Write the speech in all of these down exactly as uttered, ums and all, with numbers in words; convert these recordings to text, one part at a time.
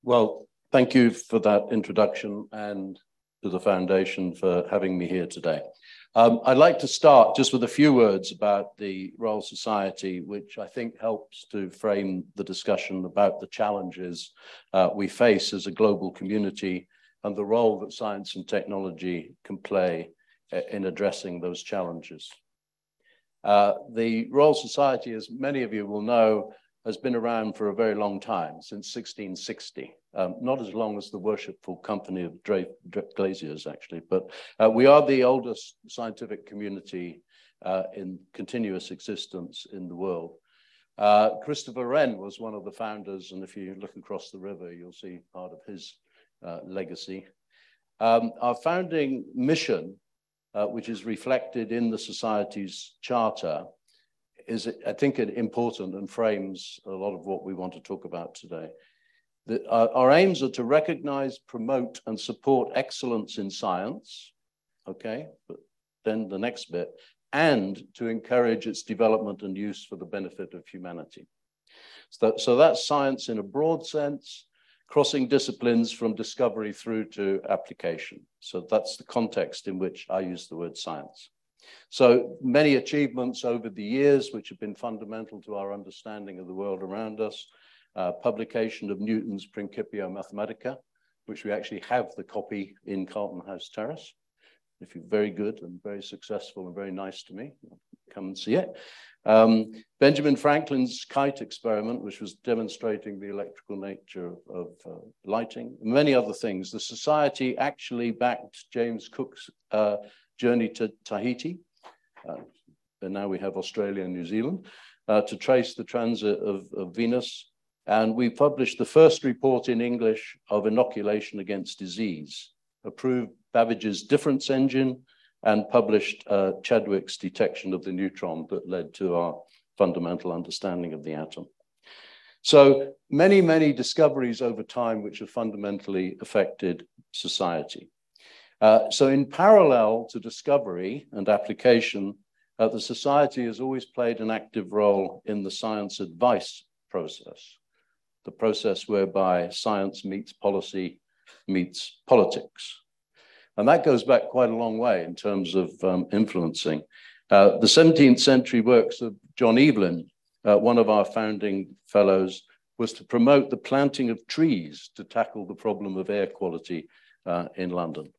Well, thank you for that introduction and to the Foundation for having me here today. Um, I'd like to start just with a few words about the Royal Society, which I think helps to frame the discussion about the challenges uh, we face as a global community and the role that science and technology can play in addressing those challenges. Uh, the Royal Society, as many of you will know, has been around for a very long time, since sixteen sixty. Um, not as long as the Worshipful Company of Drake, Drake Glaziers, actually, but uh, we are the oldest scientific community uh, in continuous existence in the world. Uh, Christopher Wren was one of the founders, and if you look across the river, you'll see part of his uh, legacy. Um, our founding mission, uh, which is reflected in the Society's charter, is, I think, important and frames a lot of what we want to talk about today. The, uh, our aims are to recognize, promote, and support excellence in science, okay, but then the next bit, and to encourage its development and use for the benefit of humanity. So, so that's science in a broad sense, crossing disciplines from discovery through to application. So that's the context in which I use the word science. So many achievements over the years, which have been fundamental to our understanding of the world around us. Uh, publication of Newton's Principia Mathematica, which we actually have the copy in Carlton House Terrace. If you're very good and very successful and very nice to me, come and see it. Um, Benjamin Franklin's kite experiment, which was demonstrating the electrical nature of, of uh, lighting, many other things. The Society actually backed James Cook's uh, journey to Tahiti. Uh, and now we have Australia and New Zealand uh, to trace the transit of, of Venus. And we published the first report in English of inoculation against disease, approved Babbage's difference engine, and published uh, Chadwick's detection of the neutron that led to our fundamental understanding of the atom. So many, many discoveries over time which have fundamentally affected society. Uh, so in parallel to discovery and application, uh, the Society has always played an active role in the science advice process, the process whereby science meets policy, meets politics. And that goes back quite a long way in terms of um, influencing. Uh, the seventeenth century works of John Evelyn, uh, one of our founding fellows, was to promote the planting of trees to tackle the problem of air quality uh, in London.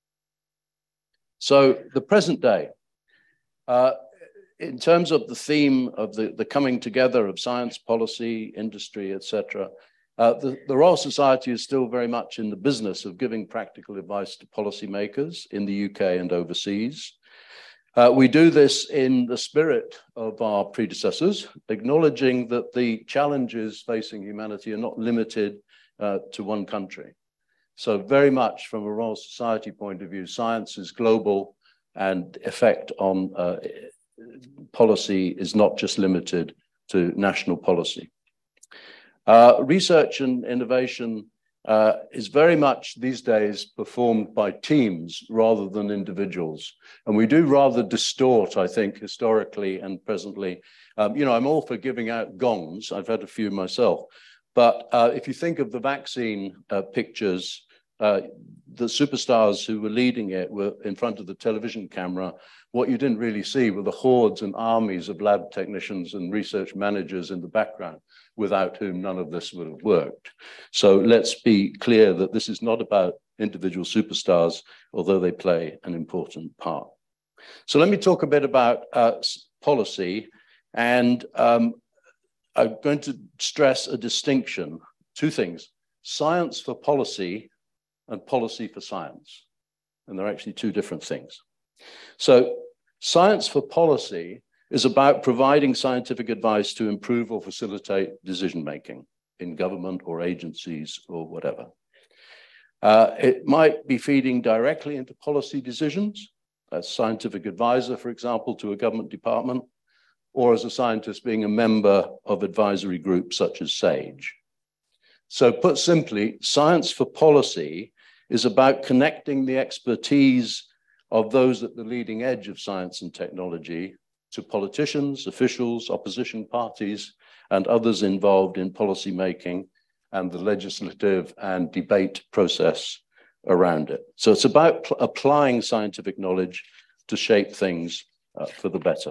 So the present day, uh, in terms of the theme of the, the coming together of science, policy, industry, et cetera, uh, the, the Royal Society is still very much in the business of giving practical advice to policymakers in the U K and overseas. Uh, we do this in the spirit of our predecessors, acknowledging that the challenges facing humanity are not limited uh, to one country. So very much from a Royal Society point of view, science is global and effect on uh, policy is not just limited to national policy. Uh, research and innovation uh, is very much these days performed by teams rather than individuals. And we do rather distort, I think, historically and presently. Um, you know, I'm all for giving out gongs. I've had a few myself. But uh, if you think of the vaccine uh, pictures, uh, the superstars who were leading it were in front of the television camera. What you didn't really see were the hordes and armies of lab technicians and research managers in the background, without whom none of this would have worked. So let's be clear that this is not about individual superstars, although they play an important part. So let me talk a bit about uh, policy, and um, I'm going to stress a distinction, two things, science for policy and policy for science. And they're actually two different things. So science for policy is about providing scientific advice to improve or facilitate decision-making in government or agencies or whatever. Uh, it might be feeding directly into policy decisions, as scientific advisor, for example, to a government department, or as a scientist being a member of advisory groups such as SAGE. So put simply, science for policy is about connecting the expertise of those at the leading edge of science and technology to politicians, officials, opposition parties, and others involved in policy making, and the legislative and debate process around it. So it's about applying scientific knowledge to shape things uh, for the better.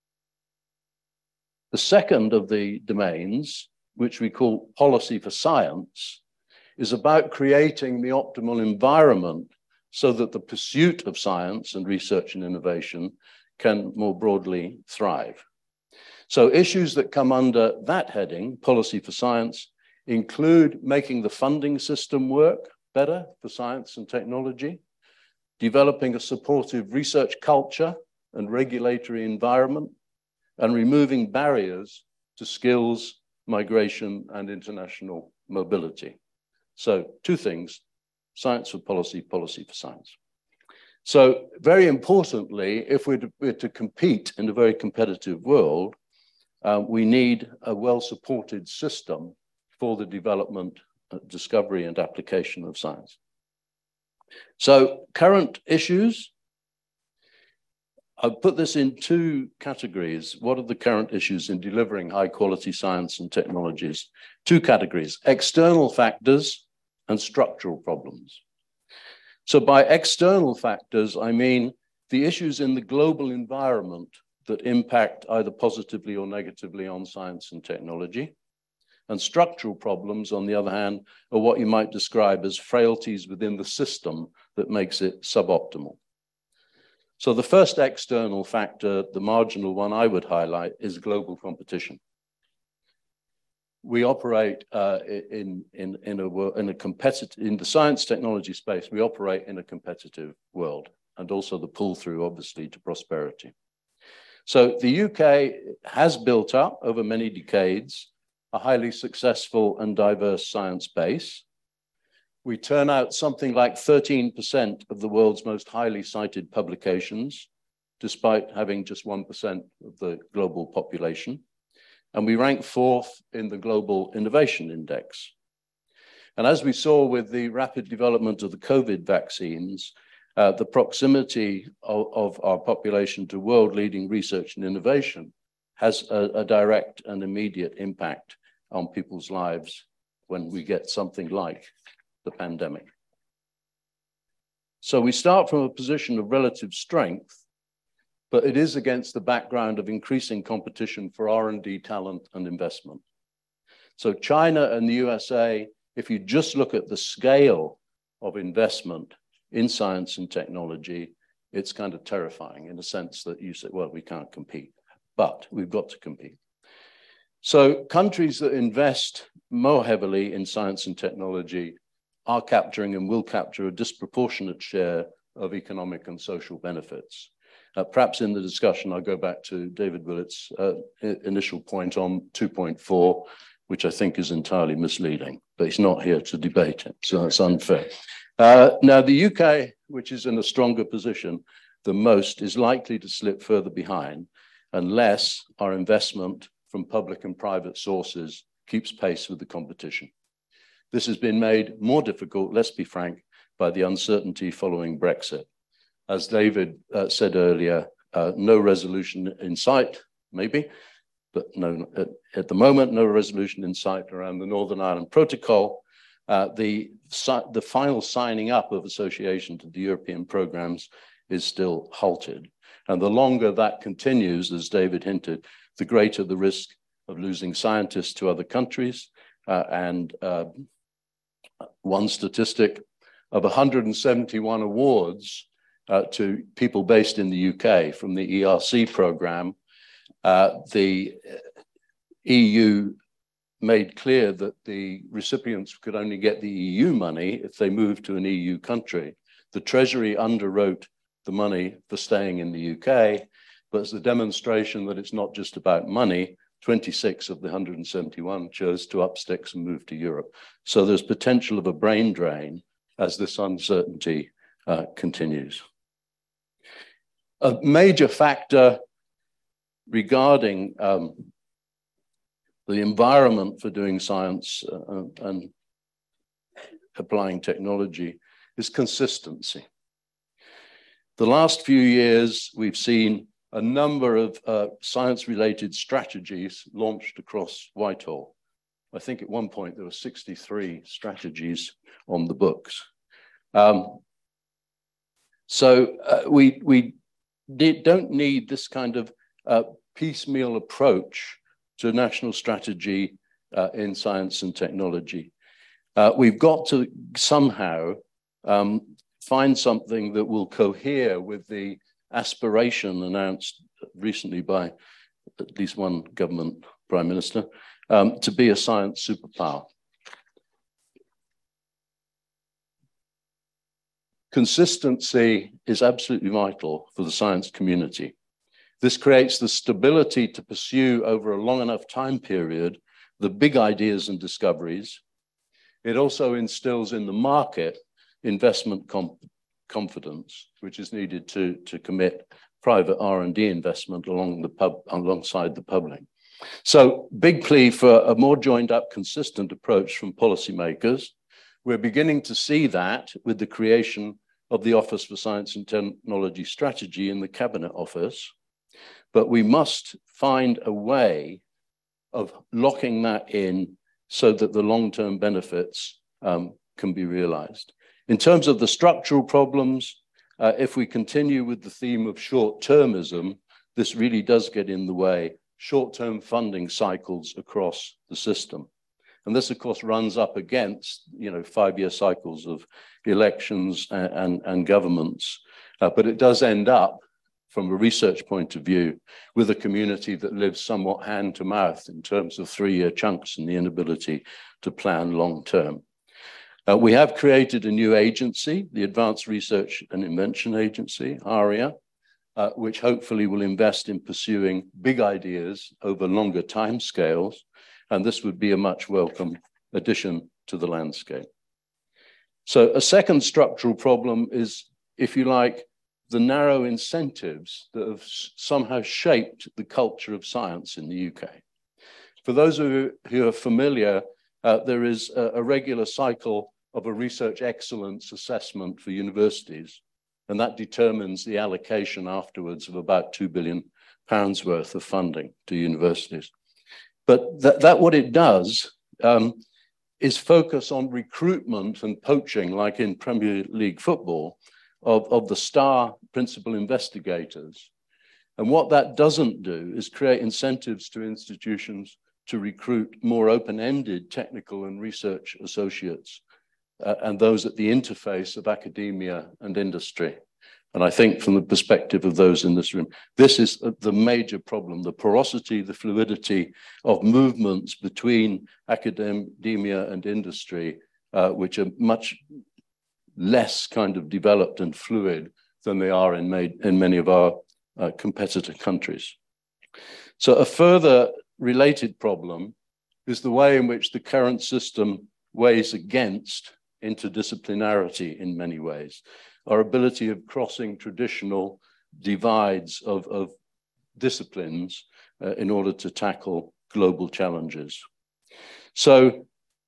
The second of the domains, which we call policy for science, is about creating the optimal environment so that the pursuit of science and research and innovation can more broadly thrive. So issues that come under that heading, policy for science, include making the funding system work better for science and technology, developing a supportive research culture and regulatory environment, and removing barriers to skills, migration, and international mobility. So two things, science for policy, policy for science. So very importantly, if we're to, we're to compete in a very competitive world, uh, we need a well-supported system for the development, uh, discovery, and application of science. So current issues, I'll put this in two categories. What are the current issues in delivering high quality science and technologies? Two categories, external factors and structural problems. So by external factors, I mean the issues in the global environment that impact either positively or negatively on science and technology. And structural problems, on the other hand, are what you might describe as frailties within the system that makes it suboptimal. So the first external factor, the marginal one I would highlight, is global competition. We operate uh, in, in, in, a, in a competitive, in the science technology space, we operate in a competitive world, and also the pull through, obviously, to prosperity. So the U K has built up over many decades a highly successful and diverse science base. We turn out something like thirteen percent of the world's most highly cited publications, despite having just one percent of the global population. And we rank fourth in the Global Innovation Index. And as we saw with the rapid development of the COVID vaccines, uh, the proximity of, of our population to world-leading research and innovation has a, a direct and immediate impact on people's lives when we get something like the pandemic. So we start from a position of relative strength, but it is against the background of increasing competition for R and D talent and investment. So China and the U S A, if you just look at the scale of investment in science and technology, it's kind of terrifying in the sense that you say, well, we can't compete, but we've got to compete. So countries that invest more heavily in science and technology are capturing and will capture a disproportionate share of economic and social benefits. Uh, perhaps in the discussion, I'll go back to David Willett's uh, initial point on two point four, which I think is entirely misleading, but he's not here to debate it, so that's unfair. Uh, now, the U K, which is in a stronger position than most, is likely to slip further behind unless our investment from public and private sources keeps pace with the competition. This has been made more difficult, let's be frank, by the uncertainty following Brexit. As David uh, said earlier, uh, no resolution in sight, maybe, but no, at, at the moment, no resolution in sight around the Northern Ireland Protocol. Uh, the, the final signing up of association to the European programs is still halted. And the longer that continues, as David hinted, the greater the risk of losing scientists to other countries. Uh, and uh, one statistic of one hundred seventy-one awards uh, to people based in the U K from the E R C program, uh, the E U made clear that the recipients could only get the E U money if they moved to an E U country. The Treasury underwrote the money for staying in the U K, but as a demonstration that it's not just about money, twenty-six of the one hundred seventy-one chose to up sticks and move to Europe. So there's potential of a brain drain as this uncertainty uh, continues. A major factor regarding um, the environment for doing science uh, and applying technology is consistency. The last few years, we've seen a number of uh, science-related strategies launched across Whitehall. I think at one point there were sixty-three strategies on the books. Um, so uh, we, we did, don't need this kind of uh, piecemeal approach to national strategy uh, in science and technology. Uh, we've got to somehow um, find something that will cohere with the aspiration announced recently by at least one government prime minister um, to be a science superpower. Consistency is absolutely vital for the science community. This creates the stability to pursue over a long enough time period the big ideas and discoveries. It also instills in the market investment com confidence, which is needed to, to commit private R and D investment along the pub, alongside the public. So big plea for a more joined up, consistent approach from policymakers. We're beginning to see that with the creation of the Office for Science and Technology Strategy in the Cabinet Office. But we must find a way of locking that in so that the long-term benefits um, can be realized. In terms of the structural problems, uh, if we continue with the theme of short-termism, this really does get in the way, short-term funding cycles across the system. And this, of course, runs up against, you know, five-year cycles of elections and, and, and governments. Uh, but it does end up, from a research point of view, with a community that lives somewhat hand to mouth in terms of three-year chunks and the inability to plan long-term. Uh, we have created a new agency, the Advanced Research and Invention Agency, ARIA, uh, which hopefully will invest in pursuing big ideas over longer timescales. And this would be a much welcome addition to the landscape. So a second structural problem is, if you like, the narrow incentives that have somehow shaped the culture of science in the U K. For those of you who are familiar, uh, there is a, a regular cycle of a research excellence assessment for universities, and that determines the allocation afterwards of about two billion pounds worth of funding to universities. But that, that what it does um, is focus on recruitment and poaching, like in Premier League football, of, of the star principal investigators. And what that doesn't do is create incentives to institutions to recruit more open-ended technical and research associates uh, and those at the interface of academia and industry. And I think from the perspective of those in this room, this is the major problem, the porosity, the fluidity of movements between academia and industry, uh, which are much less kind of developed and fluid than they are in, made, in many of our uh, competitor countries. So a further related problem is the way in which the current system weighs against interdisciplinarity in many ways. Our ability of crossing traditional divides of, of disciplines uh, in order to tackle global challenges. So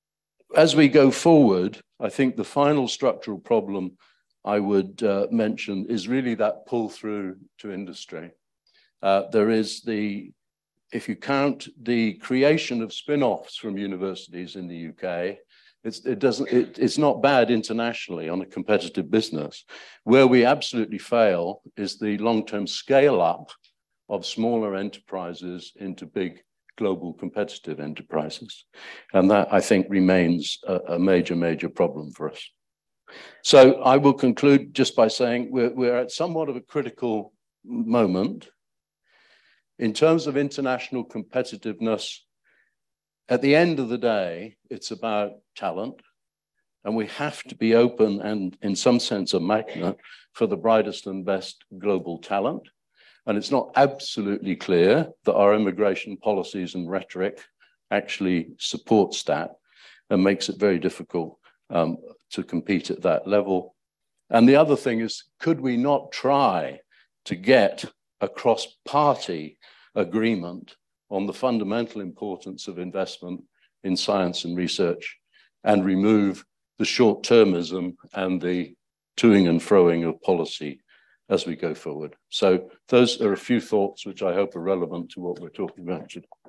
as we go forward, I think the final structural problem I would uh, mention is really that pull through to industry. Uh, there is the, if you count the creation of spin-offs from universities in the U K, It's, it doesn't, it, it's not bad internationally on a competitive business. Where we absolutely fail is the long-term scale up of smaller enterprises into big global competitive enterprises. And that, I think, remains a, a major, major problem for us. So I will conclude just by saying we're, we're at somewhat of a critical moment. In terms of international competitiveness, at the end of the day, it's about talent, and we have to be open and, in some sense, a magnet for the brightest and best global talent. And it's not absolutely clear that our immigration policies and rhetoric actually supports that and makes it very difficult um, to compete at that level. And the other thing is, could we not try to get a cross-party agreement on the fundamental importance of investment in science and research and remove the short-termism and the toing and froing of policy as we go forward. So those are a few thoughts which I hope are relevant to what we're talking about today.